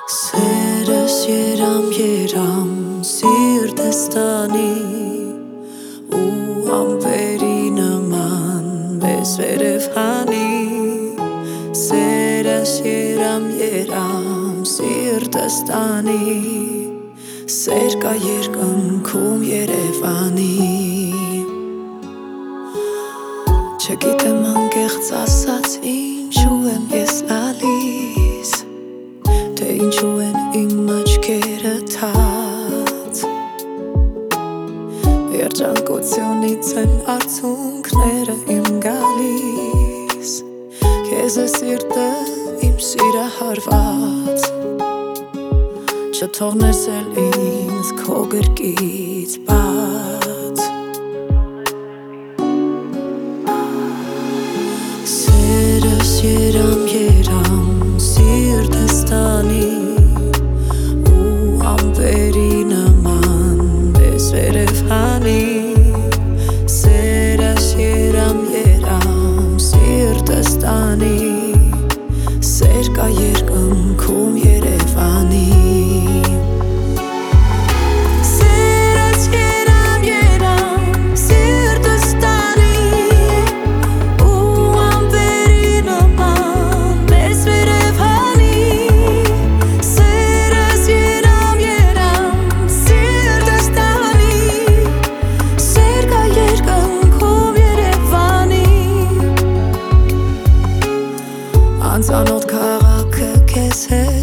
Սերս երամ սիրտս տանի ու ամպերի նման մեզ վերև հանի Սերս երամ սիրտս տանի Սեր կա երկնքում Երևանի Չգիտեմ անկեղծ ասած ինչու եմ ես լալիս Թե ինչու են իմ աչքերը թաց Երջանկությունից են արցունքները իմ գալիս Քեզ է սիրտը իմ սիրահարված Չթողնես էլ ինձ քո գրկից բաց Սերս երամ սիրտս տանի ու ամպերի նման մեզ վերև հանի Սերս երամ սիրտս տանի Սեր կա երկնքում Երևանի Անծանոթ քաղաքը քեզ հետ